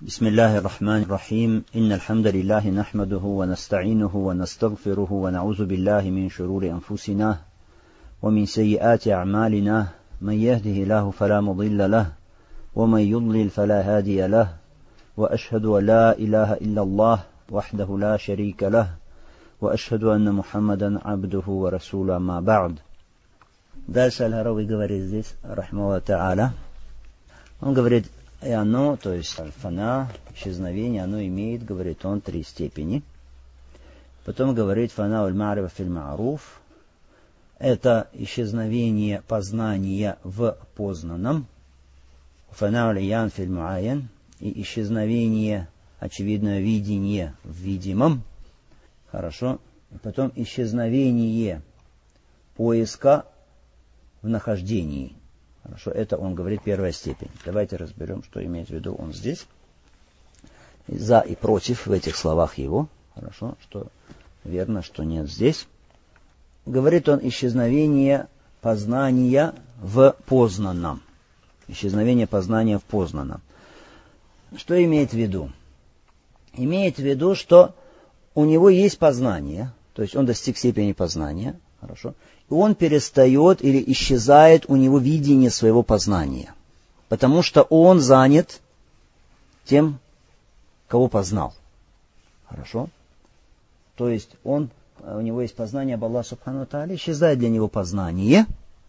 بسم الله الرحمن الرحيم إن الحمد لله نحمده ونستعينه ونستغفره ونعوذ بالله من شرور أنفسنا ومن سيئات أعمالنا من يهده الله فلا مضل له ومن يضلل فلا هادي له وأشهد أن لا إله إلا الله وحده لا شريك له وأشهد أن محمدا عبده ورسوله ما بعد. Дальше Аль-Харави говорит здесь, рахмахуллаху та'аля, он говорит, и оно, то есть фана, исчезновение, оно имеет, говорит он, 3 степени. Потом говорит фана аль-ма'рифа фил-ма'руф, это исчезновение познания в познанном, фана аль-ян фил-му'аян, и исчезновение очевидного видения в видимом. Хорошо. И потом исчезновение поиска в нахождении. Хорошо, это он говорит первая степень. Давайте разберем, что имеет в виду он здесь. За и против в этих словах его. Хорошо, что верно, что нет здесь. Говорит он исчезновение познания в познанном. Исчезновение познания в познанном. Что имеет в виду? Имеет в виду, что у него есть познание, то есть он достиг степени познания, хорошо, и он перестает или исчезает у него видение своего познания, потому что он занят тем, кого познал. Хорошо? То есть у него есть познание об Аллахе Субхану ва Тааля, исчезает для него познание,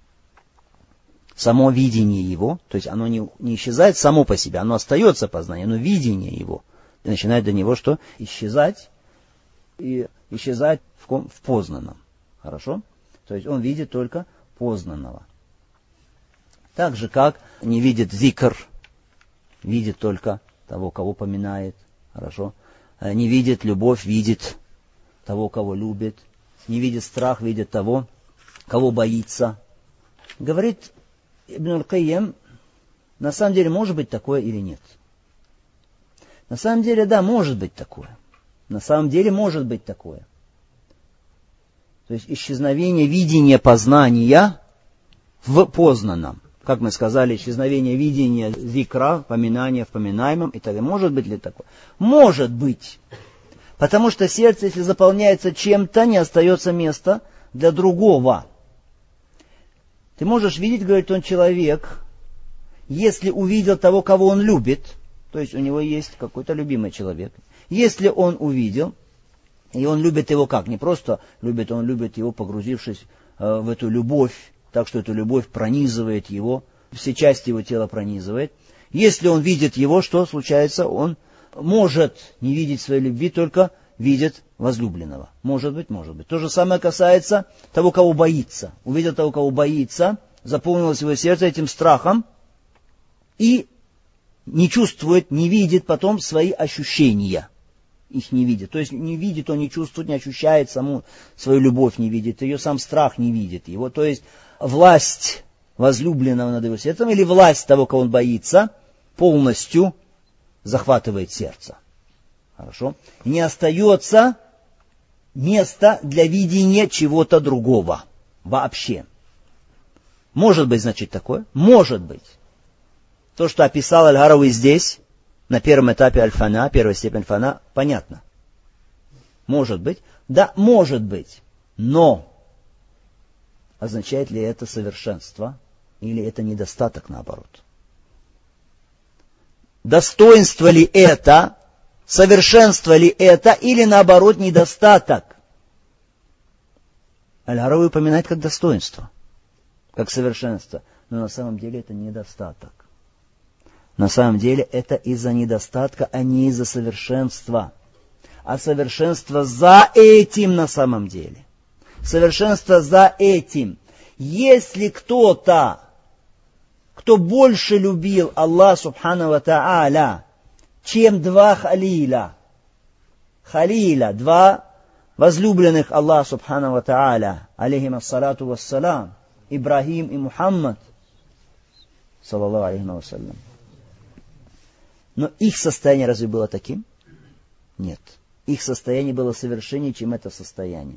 само видение его, то есть оно не исчезает само по себе, оно остается познание, но видение его начинает для него что? Исчезать, и исчезать в познанном. Хорошо? То есть он видит только познанного. Так же, как не видит зикр, видит только того, кого поминает. Хорошо? Не видит любовь, видит того, кого любит. Не видит страх, видит того, кого боится. Говорит Ибн аль-Кайям, на самом деле может быть такое или нет? На самом деле, да, может быть такое. На самом деле может быть такое. То есть исчезновение видения познания в познанном. Как мы сказали, исчезновение видения зикра, поминания в поминаемом и так далее. Может быть ли такое? Может быть. Потому что сердце, если заполняется чем-то, не остается места для другого. Ты можешь видеть, говорит он, человек, если увидел того, кого он любит, то есть у него есть какой-то любимый человек. Если он увидел, и он любит его как? Не просто любит, он любит его, погрузившись в эту любовь, так что эту любовь пронизывает его, все части его тела пронизывает. Если он видит его, что случается? Он может не видеть своей любви, только видит возлюбленного. Может быть, может быть. То же самое касается того, кого боится. Увидел того, кого боится, заполнилось его сердце этим страхом и не чувствует, не видит потом свои ощущения. Их не видит. То есть не видит, он не чувствует, не ощущает саму свою любовь, не видит ее, сам страх не видит его. То есть власть возлюбленного над его сердцем или власть того, кого он боится, полностью захватывает сердце. Хорошо? Не остается места для видения чего-то другого. Вообще. Может быть, значит, такое? Может быть. То, что описал Аль-Харави здесь, на первом этапе аль-фана, первая степень фана, понятно. Может быть. Да, может быть. Но означает ли это совершенство или это недостаток наоборот? Достоинство ли это, совершенство ли это или наоборот недостаток? Аль-Харави упоминает как достоинство, как совершенство. Но на самом деле это недостаток. На самом деле это из-за недостатка, а не из-за совершенства. А совершенство за этим на самом деле. Совершенство за этим. Если кто-то, кто больше любил Аллах Субхану ва Тааля, чем 2 халиля, два возлюбленных Аллаха Субхану ва Тааля, алейхим ассалату вассалам, Ибрахим и Мухаммад, саллаллаху алейхи ва саллям. Но их состояние разве было таким? Нет. Их состояние было совершеннее, чем это состояние.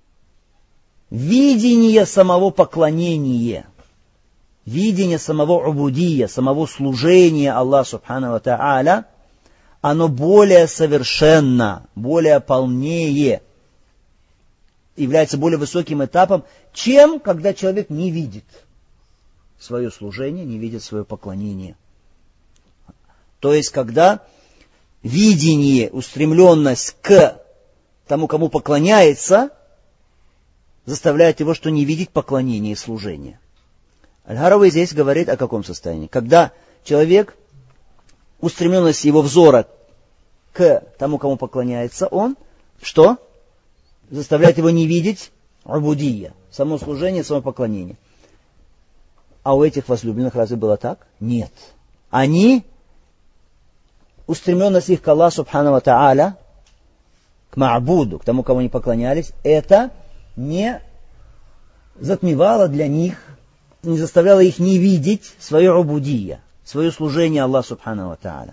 Видение самого поклонения, видение самого убудия, самого служения Аллаху Субхану ва Тааля, оно более совершенно, более полнее, является более высоким этапом, чем когда человек не видит свое служение, не видит свое поклонение. То есть, когда видение, устремленность к тому, кому поклоняется, заставляет его, что не видеть поклонение и служение. Аль-Харави здесь говорит о каком состоянии? Когда человек, устремленность его взора к тому, кому поклоняется, он, что? Заставляет его не видеть убудия, само служение, само поклонение. А у этих возлюбленных разве было так? Нет. Они, устремленность их к Аллаху Субхану ва Тааля, к Ма'буду, к тому, кому они поклонялись, это не затмевало для них, не заставляло их не видеть свое убудия, свое служение Аллаху Субхану ва Тааля.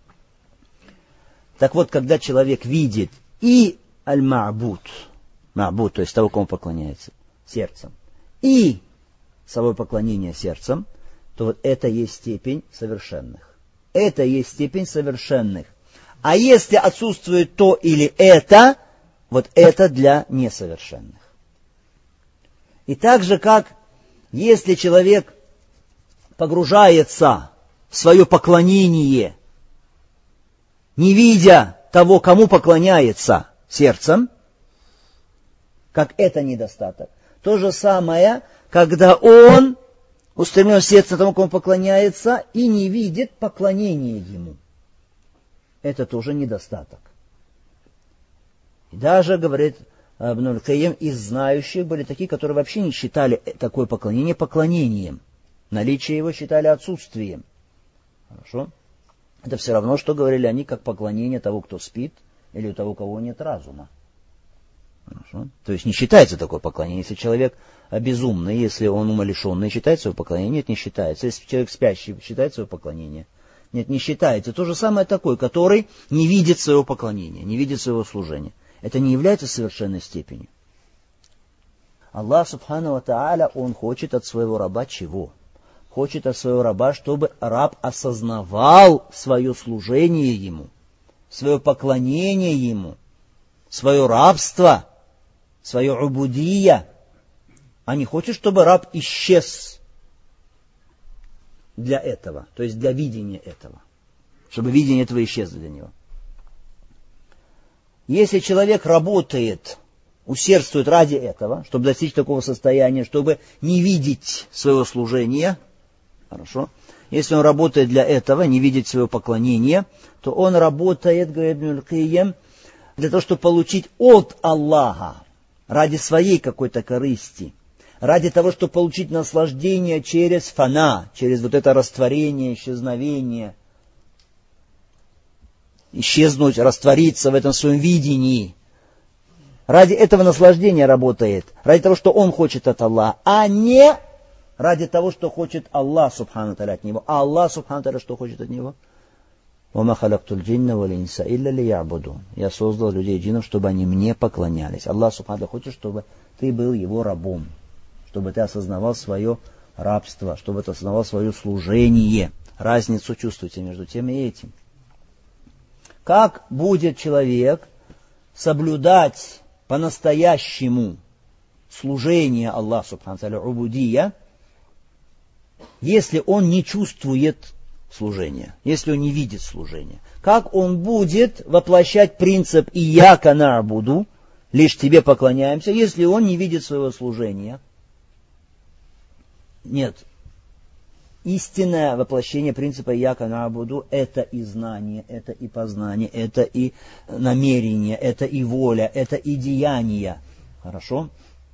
Так вот, когда человек видит и аль-Ма'буд, Ма'буд, то есть того, кому поклоняется, сердцем, и собой поклонение сердцем, то вот это есть степень совершенных. Это есть степень совершенных. А если отсутствует то или это, вот это для несовершенных. И так же, как если человек погружается в свое поклонение, не видя того, кому поклоняется сердцем, как это недостаток. То же самое, когда он устремлен в сердце тому, кому поклоняется, и не видит поклонения ему. Это тоже недостаток. И даже, говорит Ибн аль-Кайим, из знающих были такие, которые вообще не считали такое поклонение поклонением. Наличие его считали отсутствием. Хорошо? Это все равно, что говорили они, как поклонение того, кто спит, или у того, у кого нет разума. Хорошо? То есть не считается такое поклонение. Если человек безумный, если он умалишенный, считается его поклонение? Нет, не считается. Если человек спящий, считается его поклонение? Нет, не считается. То же самое такой, который не видит своего поклонения, не видит своего служения. Это не является совершенной степенью. Аллах Субхану ва Тааля, Он хочет от своего раба чего? Хочет от своего раба, чтобы раб осознавал свое служение Ему, свое поклонение Ему, свое рабство, свое убудия, а не хочет, чтобы раб исчез для этого, то есть для видения этого, чтобы видение этого исчезло для него. Если человек работает, усердствует ради этого, чтобы достичь такого состояния, чтобы не видеть своего служения, хорошо, если он работает для этого, не видеть своего поклонения, то он работает, говорит Ибн аль-Кайим, для того, чтобы получить от Аллаха, ради своей какой-то корысти, ради того, чтобы получить наслаждение через фана, через вот это растворение, исчезновение, исчезнуть, раствориться в этом своем видении. Ради этого наслаждения работает, ради того, что он хочет от Аллаха, а не ради того, что хочет Аллах Субхану Тааля от него. А Аллах Субхану Тааля что хочет от него? «Вама халактуль джинна валь инса илля лиябудун». Я создал людей и джиннов, чтобы они мне поклонялись. Аллах Субхану Тааля хочет, чтобы ты был его рабом, чтобы ты осознавал свое рабство, чтобы ты осознавал свое служение. Разницу чувствуйте между тем и этим. Как будет человек соблюдать по-настоящему служение Аллаху Субхану Тааля, убудия, если он не чувствует служения, если он не видит служения? Как он будет воплощать принцип «Ияка на'буду», лишь тебе поклоняемся, если он не видит своего служения? Нет. Истинное воплощение принципа «Ияка на'буду» — это и знание, это и познание, это и намерение, это и воля, это и деяние. Хорошо?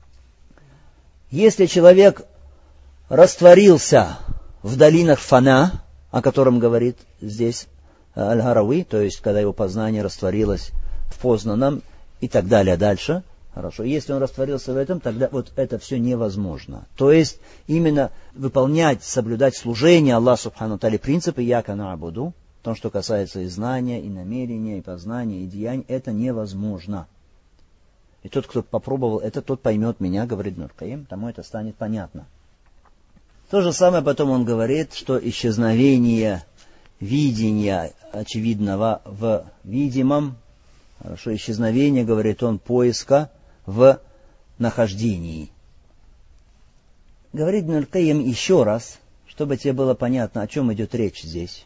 Если человек растворился в долинах фана, о котором говорит здесь Аль-Харави, то есть когда его познание растворилось в познанном и так далее дальше, хорошо, если он растворился в этом, тогда вот это все невозможно. То есть именно выполнять, соблюдать служение Аллаху Субхану Тааля, принципы «Ияка на'буду», в том, что касается и знания, и намерения, и познания, и деяний, это невозможно. И тот, кто попробовал это, тот поймет меня, говорит Ибн аль-Кайим, тому это станет понятно. То же самое потом он говорит, что исчезновение видения очевидного в видимом, хорошо, исчезновение, говорит он, поиска в нахождении. Говорит Ибн аль-Кайим еще раз, чтобы тебе было понятно, о чем идет речь здесь.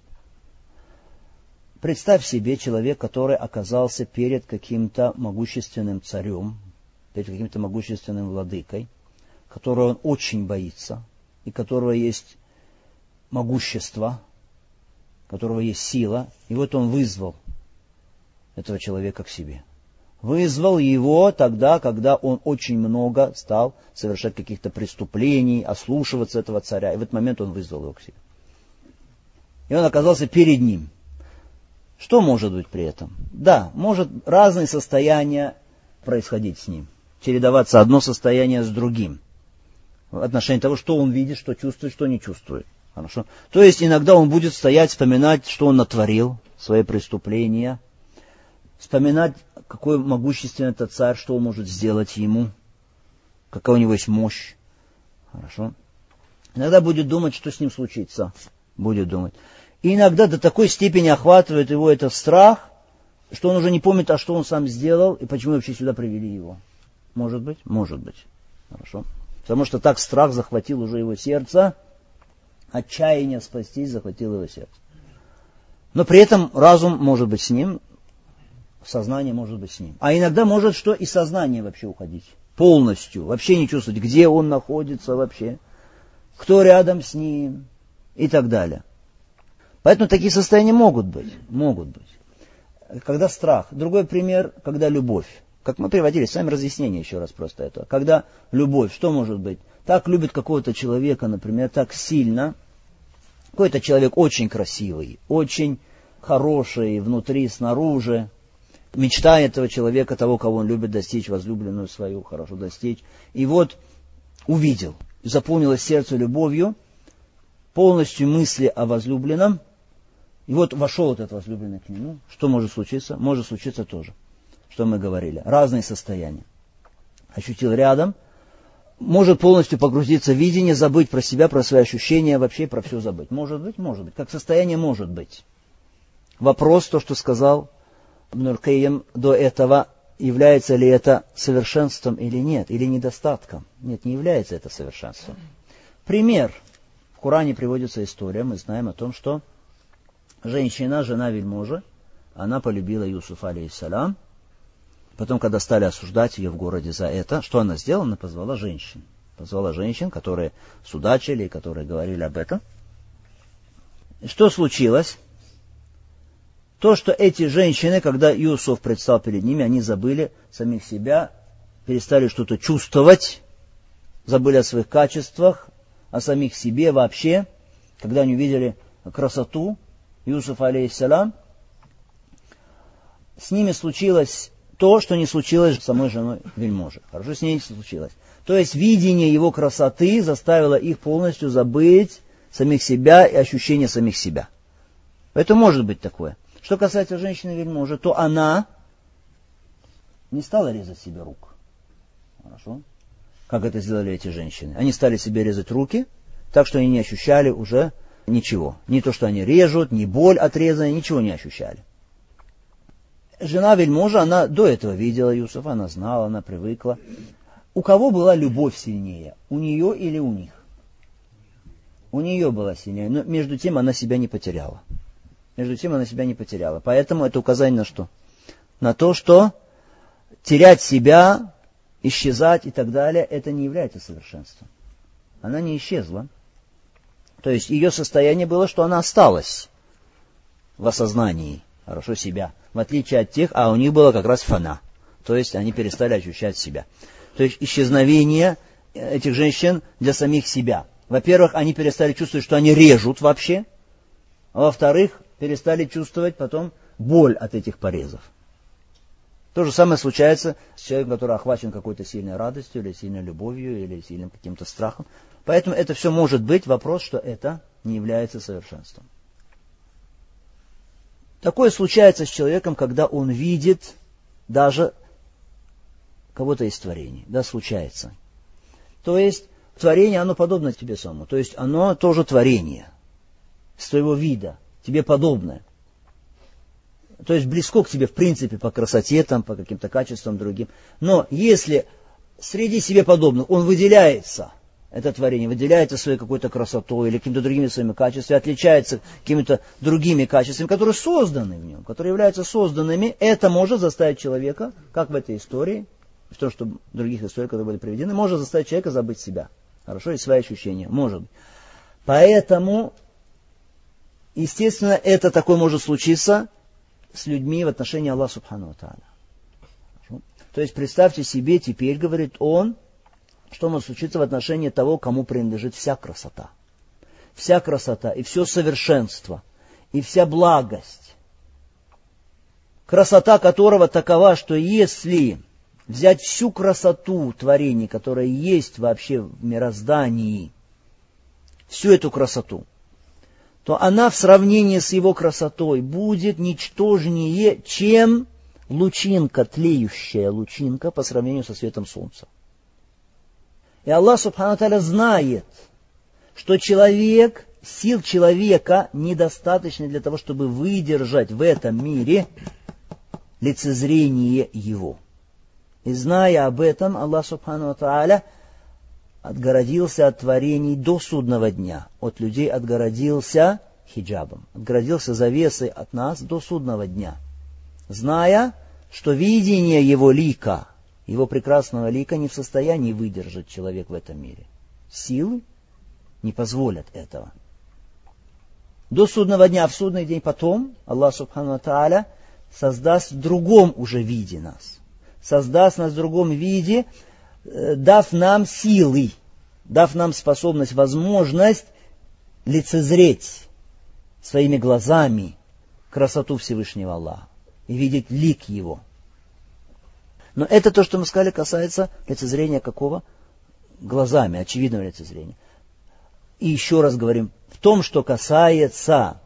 Представь себе человек, который оказался перед каким-то могущественным царем, перед каким-то могущественным владыкой, которого он очень боится, и которого есть могущество, у которого есть сила, и вот он вызвал этого человека к себе. Вызвал его тогда, когда он очень много стал совершать каких-то преступлений, ослушиваться этого царя, и в этот момент он вызвал его к себе. И он оказался перед ним. Что может быть при этом? Да, может разные состояния происходить с ним, чередоваться одно состояние с другим, в отношении того, что он видит, что чувствует, что не чувствует. Хорошо? То есть иногда он будет стоять, вспоминать, что он натворил, свои преступления, вспоминать, какой могущественный этот царь, что он может сделать ему, какая у него есть мощь. Хорошо? Иногда будет думать, что с ним случится. Будет думать. И иногда до такой степени охватывает его этот страх, что он уже не помнит, а что он сам сделал, и почему вообще сюда привели его. Может быть? Может быть. Хорошо? Потому что так страх захватил уже его сердце, отчаяние спастись захватило его сердце. Но при этом разум может быть с ним, сознание может быть с ним. А иногда может что и сознание вообще уходить. Полностью. Вообще не чувствовать, где он находится вообще, кто рядом с ним и так далее. Поэтому такие состояния могут быть. Могут быть. Когда страх. Другой пример, когда любовь. Как мы приводили, сами разъяснения еще раз просто этого. Когда любовь, что может быть? Так любит какого-то человека, например, так сильно. Какой-то человек очень красивый, очень хороший внутри, снаружи. Мечта этого человека, того, кого он любит достичь, возлюбленную свою, хорошо достичь. И вот увидел, заполнилось сердце любовью, полностью мысли о возлюбленном. И вот вошел этот возлюбленный к нему. Что может случиться? Может случиться тоже, что мы говорили. Разные состояния. Ощутил рядом. Может полностью погрузиться в видение, забыть про себя, про свои ощущения, вообще про все забыть. Может быть, может быть. Как состояние может быть. Вопрос, то, что сказал Ибн аль-Кайим до этого, является ли это совершенством или нет, или недостатком. Нет, не является это совершенством. Пример. В Коране приводится история, мы знаем о том, что женщина, жена вельможи, она полюбила Юсуфа, алейхиссалям. Потом, когда стали осуждать ее в городе за это, что она сделала? Она позвала женщин. Позвала женщин, которые судачили, которые говорили об этом. И что случилось? То, что эти женщины, когда Юсуф предстал перед ними, они забыли самих себя, перестали что-то чувствовать, забыли о своих качествах, о самих себе вообще, когда они увидели красоту Юсуфа, алейхиссалям, с ними случилось то, что не случилось с самой женой вельможи. Хорошо, с ней не случилось. То есть видение его красоты заставило их полностью забыть самих себя и ощущение самих себя. Это может быть такое. Что касается женщины-вельможи, то она не стала резать себе рук. Хорошо? Как это сделали эти женщины? Они стали себе резать руки, так что они не ощущали уже ничего. Не то, что они режут, ни боль от резания, ничего не ощущали. Жена вельможа, она до этого видела Юсуфа, она знала, она привыкла. У кого была любовь сильнее? У нее или у них? У нее была сильнее, но между тем она себя не потеряла. Между тем она себя не потеряла. Поэтому это указание на что? На то, что терять себя, исчезать и так далее, это не является совершенством. Она не исчезла. То есть ее состояние было, что она осталась в осознании, хорошо, себя. В отличие от тех, а у них было как раз фана. То есть они перестали ощущать себя. То есть исчезновение этих женщин для самих себя. Во-первых, они перестали чувствовать, что они режут вообще. А во-вторых, перестали чувствовать потом боль от этих порезов. То же самое случается с человеком, который охвачен какой-то сильной радостью, или сильной любовью, или сильным каким-то страхом. Поэтому это все может быть. Вопрос, что это не является совершенством. Такое случается с человеком, когда он видит даже кого-то из творений. Да, случается. То есть творение, оно подобно тебе самому. То есть оно тоже творение. С твоего вида, тебе подобное. То есть близко к тебе в принципе по красоте, там, по каким-то качествам другим. Но если среди себе подобных он выделяется, это творение, выделяется своей какой-то красотой или какими-то другими своими качествами, отличается какими-то другими качествами, которые созданы в нем, которые являются созданными, это может заставить человека, как в этой истории, в том, что других историях, которые были приведены, может заставить человека забыть себя. Хорошо, и свои ощущения. Может быть. Поэтому, естественно, это такое может случиться с людьми в отношении Аллаха Субхану ва Тааля. То есть, представьте себе, теперь, говорит он, что может случиться в отношении того, кому принадлежит вся красота. Вся красота и все совершенство, и вся благость. Красота которого такова, что если взять всю красоту творений, которая есть вообще в мироздании, всю эту красоту, то она в сравнении с его красотой будет ничтожнее, чем лучинка, тлеющая лучинка по сравнению со светом солнца. И Аллах Субхану ва Тааля знает, что сил человека недостаточно для того, чтобы выдержать в этом мире лицезрение его. И зная об этом, Аллах Субхану ва Тааля отгородился от творений до судного дня. От людей отгородился хиджабом, отгородился завесой от нас до судного дня. Зная, что видение его лика, его прекрасного лика не в состоянии выдержать человек в этом мире. Силы не позволят этого. До судного дня, в судный день потом, Аллах Субхану ва Тааля создаст в другом уже виде нас. Создаст нас в другом виде, дав нам силы, дав нам способность, возможность лицезреть своими глазами красоту Всевышнего Аллаха и видеть лик Его. Но это то, что мы сказали, касается лицезрения какого? Глазами, очевидного лицезрения. И еще раз говорим, в том, что касается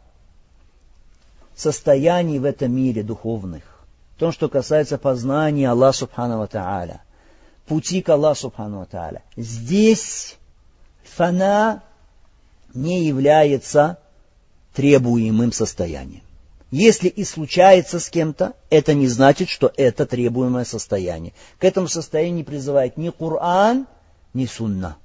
состояний в этом мире духовных, в том, что касается познания Аллаха Субхану ва Тааля, пути к Аллаху Субхану ва Тааля, здесь фана не является требуемым состоянием. Если и случается с кем-то, это не значит, что это требуемое состояние. К этому состоянию не призывает ни Коран, ни Сунна.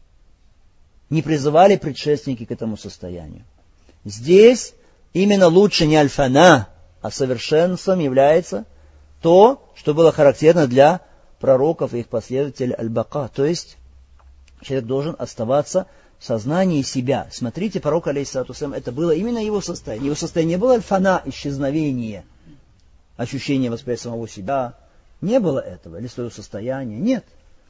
Не призывали предшественники к этому состоянию. Здесь именно лучше не аль-фана, а совершенством является то, что было характерно для пророков и их последователей аль-бака. То есть человек должен оставаться в сознании себя. Смотрите, пророк, алейхиссалату вассалям, это было именно его состояние. Его состояние не было аль-фана, исчезновение, ощущение восприятия самого себя. Не было этого, или своего состояния. Нет.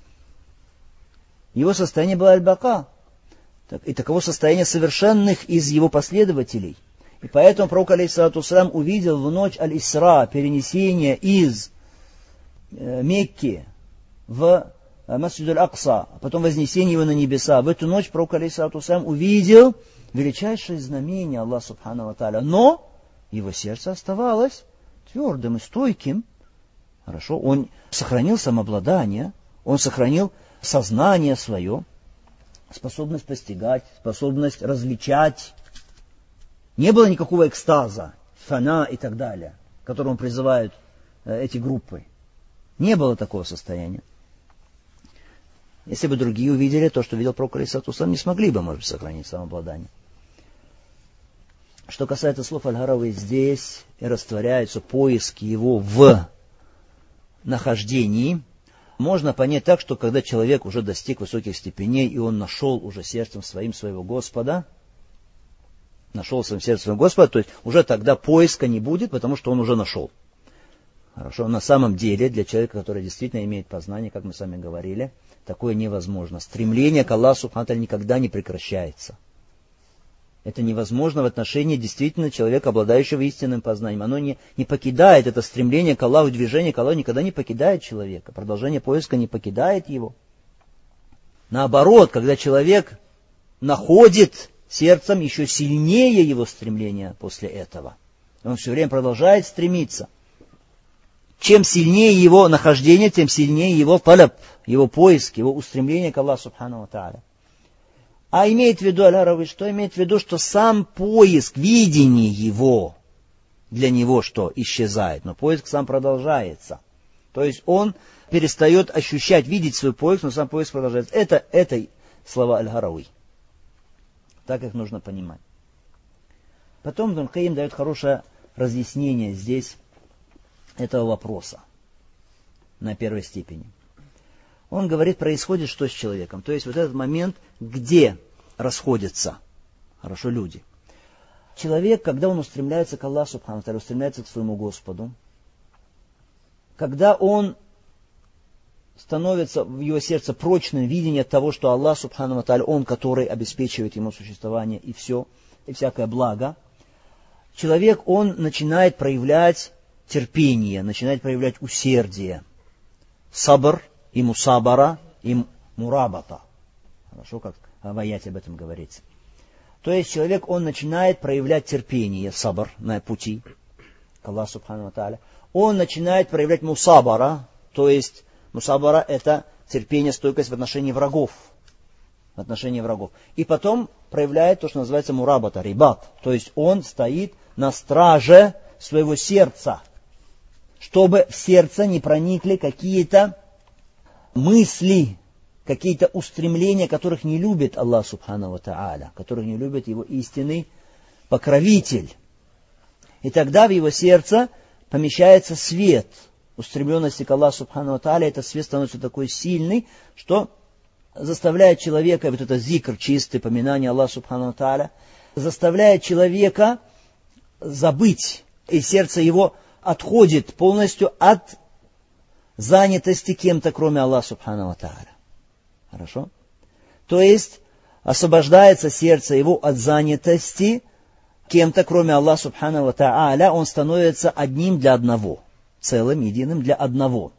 Его состояние было аль-бака. И таково состояние совершенных из его последователей. И поэтому пророк, алейхиссалату вассалям, увидел в ночь аль-Исра, перенесение из Мекки в Масджид аль-Акса, а потом вознесение его на небеса. В эту ночь пророк, алейхиссалату вассалям, увидел величайшее знамение Аллаха Субхану ва Тааля. Но его сердце оставалось твердым и стойким. Хорошо, он сохранил самообладание, он сохранил сознание свое, способность постигать, способность различать. Не было никакого экстаза, фана и так далее, к которому призывают эти группы. Не было такого состояния. Если бы другие увидели то, что видел пророк, алейхиссалату вассалям, не смогли бы, может быть, сохранить самообладание. Что касается слов Аль-Гарави, здесь растворяются поиски его в нахождении. Можно понять так, что когда человек уже достиг высоких степеней, и он нашел уже сердцем своим своего Господа, нашел своим сердцем своего Господа, то есть уже тогда поиска не будет, потому что он уже нашел. Хорошо, на самом деле, для человека, который действительно имеет познание, как мы с вами говорили, такое невозможно. Стремление к Аллаху Субхану ва Тааля никогда не прекращается. Это невозможно в отношении действительно человека, обладающего истинным познанием. Оно не покидает, это стремление к Аллаху, движение к Аллаху никогда не покидает человека. Продолжение поиска не покидает его. Наоборот, когда человек находит сердцем, еще сильнее его стремление после этого. Он все время продолжает стремиться. Чем сильнее его нахождение, тем сильнее его талаб, его поиск, его устремление к Аллаху Субхану ва Тааля. А имеет в виду Аль-Харави, что имеет в виду, что сам поиск, видение его, для него что? Исчезает, но поиск сам продолжается. То есть он перестает ощущать, видеть свой поиск, но сам поиск продолжается. Это слова Аль-Харави. Так их нужно понимать. Потом Ибн Кайим дает хорошее разъяснение здесь этого вопроса на первой степени. Он говорит, происходит что с человеком. То есть вот этот момент, где расходятся хорошо люди. Человек, когда он устремляется к Аллаху Субхану ва Тааля, устремляется к своему Господу, когда он становится в его сердце прочным видение того, что Аллах Субхану ва Тааля, Он, который обеспечивает ему существование и все, и всякое благо, человек, он начинает проявлять терпение, начинает проявлять усердие, сабр, и мусабара, и мурабата. Хорошо, как в аяте об этом говорится. То есть человек, он начинает проявлять терпение, сабр на пути к Аллаху Субхану ва Тааля. Он начинает проявлять мусабара, то есть мусабара это терпение, стойкость в отношении врагов. В отношении врагов. И потом проявляет то, что называется мурабата, рибат. То есть он стоит на страже своего сердца, чтобы в сердце не проникли какие-то мысли, какие-то устремления, которых не любит Аллах Субхану ва Тааля, которых не любит его истинный покровитель. И тогда в его сердце помещается свет устремленности к Аллаху Субхану ва Тааля. Этот свет становится такой сильный, что заставляет человека, вот это зикр, чистое поминание Аллаха Субхану ва Тааля, заставляет человека забыть, и сердце его отходит полностью от занятости кем-то, кроме Аллаха Субхану ва Тааля. Хорошо? То есть, освобождается сердце его от занятости кем-то, кроме Аллаха Субхану ва Тааля, он становится одним для одного, целым, единым для одного.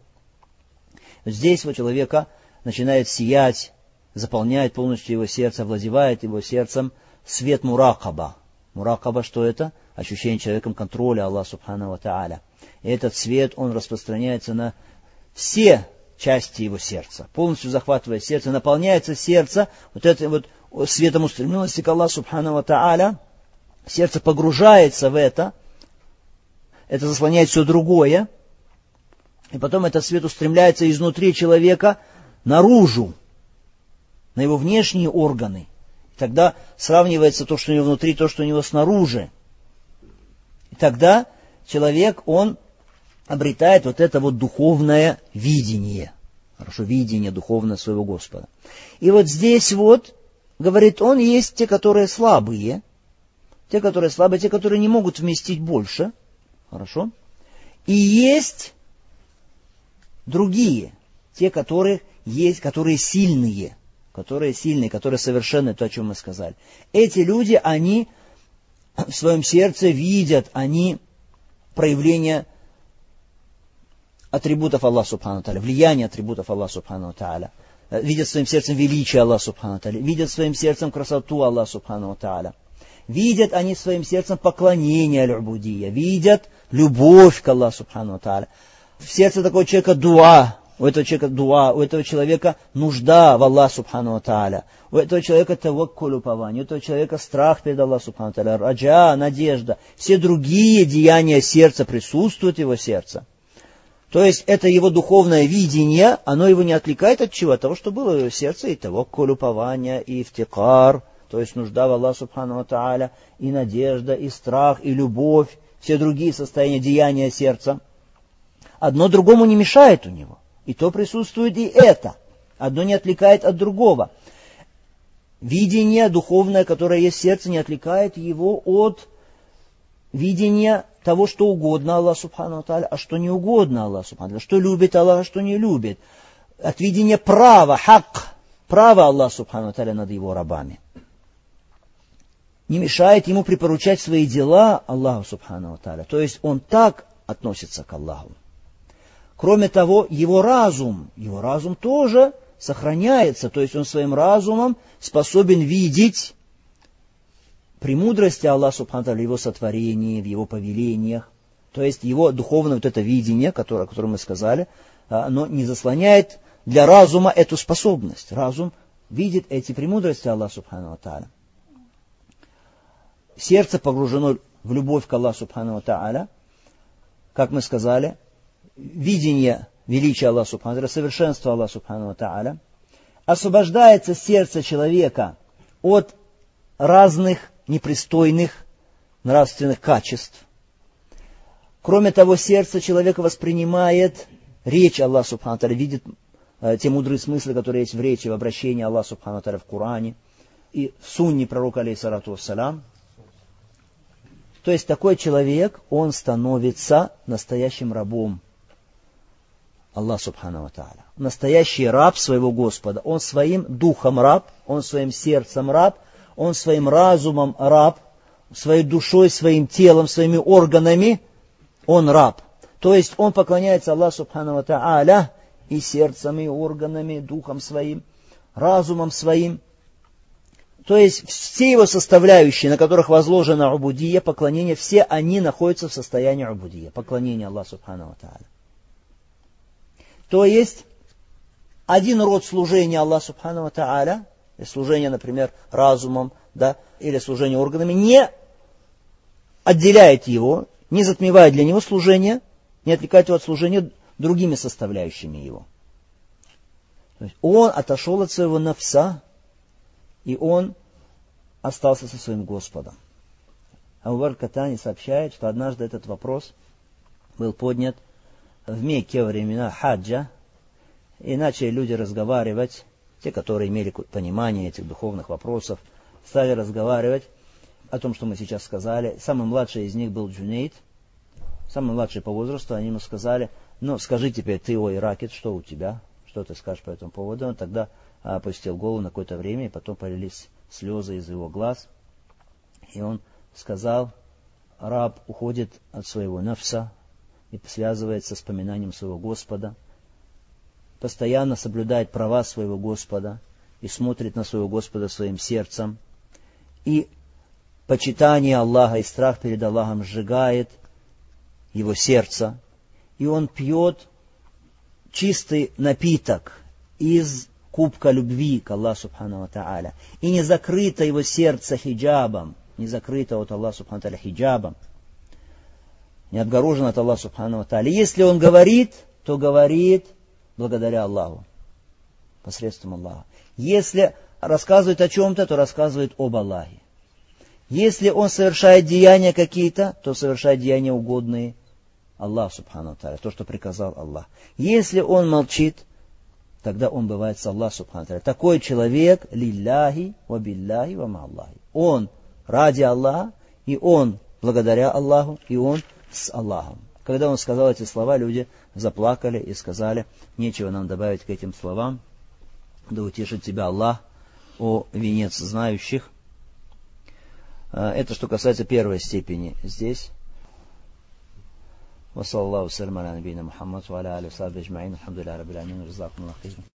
Здесь у человека начинает сиять, заполняет полностью его сердце, овладевает его сердцем свет муракаба. Муракаба, что это? Ощущение человеком контроля Аллаха Субхану ва Тааля. И этот свет, он распространяется на все части его сердца, полностью захватывая сердце, наполняется сердце вот этим вот светом устремленности к Аллаху Субхану ва Тааля. Сердце погружается в это заслоняет все другое, и потом этот свет устремляется изнутри человека наружу, на его внешние органы. И тогда сравнивается то, что у него внутри, то, что у него снаружи. И тогда человек, он обретает вот это вот духовное видение. Хорошо, видение духовное своего Господа. И вот здесь вот, говорит он, есть те, которые слабые, те, которые не могут вместить больше. Хорошо. И есть другие, те, которые есть, которые сильные, которые совершенны, то, о чем мы сказали. Эти люди, они в своем сердце видят, они проявление атрибутов Аллаха Субхану ва Тааля, влияние атрибутов Аллаха Субхану ва Тааля, видят своим сердцем величие Аллаха Субхану ва Тааля, видят своим сердцем красоту Аллаха Субхану ва Тааля, видят они своим сердцем поклонение аль-убудия, видят любовь к Аллаху Субхану ва Тааля. В сердце такого человека дуа, у этого человека нужда в Аллахе Субхану ва Тааля, у этого человека таваккуль, упование, у этого человека страх перед Аллахом Субхану ва Тааля, раджа, надежда. Все другие деяния сердца присутствуют в его сердце. То есть это его духовное видение, оно его не отвлекает от чего? От того, что было в его сердце, и таваккуль, упование, и ифтикар, то есть нужда в Аллахе Субхану ва Тааля, и надежда, и страх, и любовь, все другие состояния деяния сердца. Одно другому не мешает у него. И то присутствует, и это. Одно не отвлекает от другого. Видение духовное, которое есть в сердце, не отвлекает его от видения того, что угодно Аллаху Субхану ва Тааля, а что не угодно Аллаху Субхану ва Тааля, что любит Аллах, а что не любит. От видения права, хак, права Аллаха Субхану ва Тааля над его рабами. Не мешает ему припоручать свои дела Аллаху Субхану ва Тааля. То есть он так относится к Аллаху. Кроме того, его разум тоже сохраняется, то есть он своим разумом способен видеть премудрости Аллаха Субхану ва Тааля в его сотворении, в его повелениях. То есть его духовное вот это видение, о котором мы сказали, оно не заслоняет для разума эту способность. Разум видит эти премудрости Аллаха Субхану ва Тааля. Сердце погружено в любовь к Аллаху Субхану ва Тааля, как мы сказали, видение величия Аллаха Субхану ва Тааля, совершенства Аллаха Субхану ва Тааля. Освобождается сердце человека от разных непристойных нравственных качеств. Кроме того, сердце человека воспринимает речь Аллаха Субхану ва Тааля, видит те мудрые смыслы, которые есть в речи, в обращении Аллаха Субхану ва Тааля в Коране и в сунне пророка алейхиссалату вассалям. То есть такой человек, он становится настоящим рабом Аллаха Субхану ва Тааля. Настоящий раб своего Господа. Он своим духом раб, он своим сердцем раб, он своим разумом раб, своей душой, своим телом, своими органами он раб. То есть он поклоняется Аллаху Субхану ва Тааля и сердцем, и органами, духом своим, разумом своим. То есть все его составляющие, на которых возложена убудия, поклонение, все они находятся в состоянии убудия, поклонения Аллаху Субхану ва Тааля. То есть один род служения Аллаху Субхану ва Тааля, служение, например, разумом, да, или служение органами, не отделяет его, не затмевает для него служение, не отвлекает его от служения другими составляющими его. То есть он отошел от своего нафса, и он остался со своим Господом. Абу Бакр Катани сообщает, что однажды этот вопрос был поднят в Мекке во времена хаджа, и начали люди разговаривать, те, которые имели понимание этих духовных вопросов, стали разговаривать о том, что мы сейчас сказали. Самый младший из них был Джунейд, самый младший по возрасту. Они ему сказали: ну, скажи теперь ты, о Иракит, что у тебя, что ты скажешь по этому поводу. Он тогда опустил голову на какое-то время, и потом полились слезы из его глаз. И он сказал: раб уходит от своего нафса и связывается с вспоминанием своего Господа, постоянно соблюдает права своего Господа и смотрит на своего Господа своим сердцем. И почитание Аллаха и страх перед Аллахом сжигает его сердце. И он пьет чистый напиток из кубка любви к Аллаху Субхану ва Тааля. И не закрыто его сердце хиджабом, не закрыто от Аллаха Субхану ва Тааля хиджабом, не отгорожен от Аллаха Субхану ва Тааля. Если он говорит, то говорит благодаря Аллаху, посредством Аллаха. Если рассказывает о чем-то, то рассказывает об Аллахе. Если он совершает деяния какие-то, то совершает деяния угодные Аллаху Субхану ва Тааля, то, что приказал Аллах. Если он молчит, тогда он бывает с Аллахом Субхану ва Тааля. Такой человек лилляхи ва билляхи ва ма Аллахи. Он ради Аллаха, и он благодаря Аллаху, и он с Аллахом. Когда он сказал эти слова, люди заплакали и сказали: нечего нам добавить к этим словам, да утешит тебя Аллах, о венец знающих. Это что касается первой степени здесь. وصلى الله وسلم على نبينا محمد وعلى آله وصحبه أجمعين الحمد لله رب العالمين وجزاكم الله خيرا.